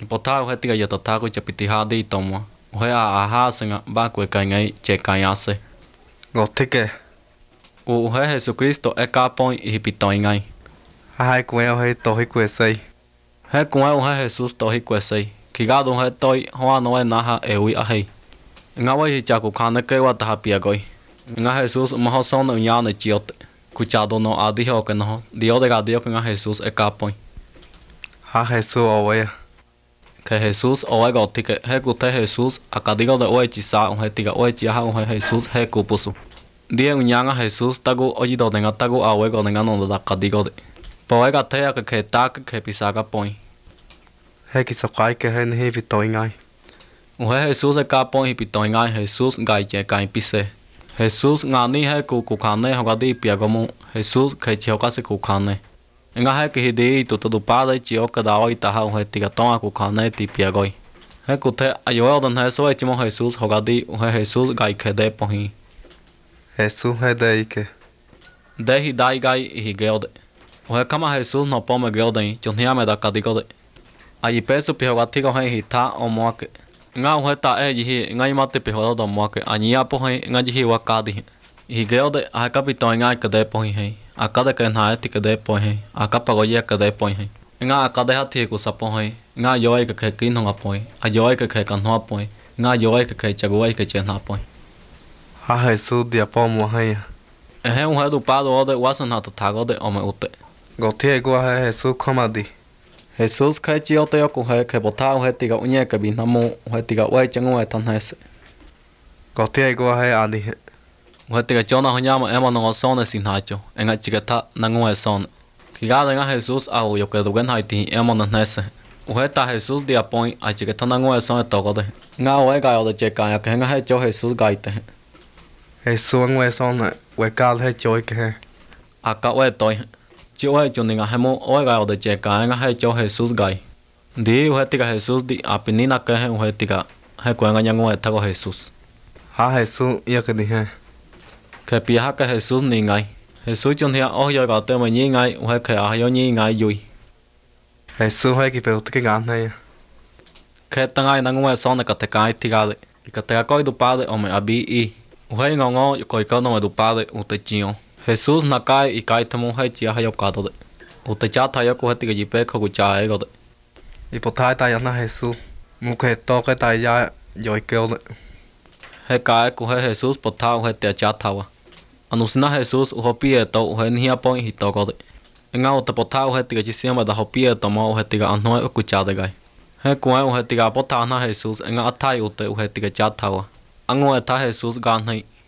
Potá o tiga yatotá ko chapitiha di tomo. O aha senga ba ko kangai che kanyase. Gotike. O Jesucristo e kapon ihipitoingai. Hai com eu rei torre com esse. He com o Jesus tohi kwesei. Kigado he toi hoa no e naha e ui ahei. Nga wai hi chaku khane ke wa taha piagoi. Nga Jesus maho sono unyane chiote. Kuchado no adiho ke no. Dio de gadio nga Jesus e kapon. Ha Jesus owe. Ke Jesus oe gotike he kute Jesus akadigo de oe chisa un he tiga oe chiha un he Jesus he kupusu. Die unyanga Jesus tagu ojido denga tagu awe go denga no da kadigo de. Poega tea ke tak ke pisaga põe. He que sakai que he ni vitoingai. O Jesus e kapon hipitoingai Jesus gai che kai pise. Jesus ngani he kukane hogadi piagomu Jesus ke chioka se kukane. Nga he ke hidi tutu pada chioka daoi taha o he tigatonga kukane ti piagoi. He kute ayo dan he so echimo Jesus hogadi o he Jesus gai kede pohi. Jesus he deike. Dehi dai gai hi geode. O he kama Jesus no pome geode chunhia me da kadigode. Ayi peso pihogati go he hita o moake. Nga o he ta e yihi nga imate pihodo do moake ania po he nga yihi wakadi. Hi geode a kapito nga kede pohi he. Akade ke na eti kede pohi. Akapagoye kede pohi. Nga akade hati ku sapo he. Nga yoe ke kin no apoy. A yoe ke kan no apoy. Nga yoe ke chagoe ke chen apoy. Ha Jesus dia pomo he. Ehe un he du pado ode wasan hato tagode ome ute. Gotie go he Jesus komadi. Jesus kai chio te oku he ke bota o he tiga unye ke binamo o he tiga wai changu e tanhese. Gotie go he adi. O he tiga chona honyama ema no sone sinhacho enga chigata nangu e son. Kigada nga Jesus au yo ke dugen haiti ema no nese. O he ta Jesus dia point a chigata nangu e son togode. Nga o e ga o de cheka ya ke nga he cho Jesus gaite. Jesus ngwe son we kal he choi ke he. Aka we toy. Chio he chuninga hemo o ga o de cheka nga he cho Jesus gai. Di o he tiga Jesus di apinina ke he o he tiga he kuenga nyangu e tago Jesus. Ha Jesus ia ke ni he. Ke piha ke Jesus ni ngai. Jesus chunhia o yo ga te ma ni ngai o he ke a yo ni ngai yui. Jesus he ki pe ke gan he. Ke tangai nangu e sone ka te kai tigale. Ka te koi du pade o me abi I. O he ngongo yo koi ka no e du pade o te chio. Jesus na kai I kai tamo he chia ha yo ka do de. O te cha ta yo ko he tiga jipe ko ku cha e go de. I potai ta yana Jesus. Mu ke to ke ta ya yo ke o. He kai ku he Jesus pota o he te cha tawa. Anusina Jesus o hopi e to o he ni apoi hi to go de. Nga o te pota o he tiga jisiama da hopi e to mo o he tiga anho e ku cha de gai. He ku o he tiga pota na Jesus nga atai o te o he tiga cha tawa. Ango e ta Jesus gan hei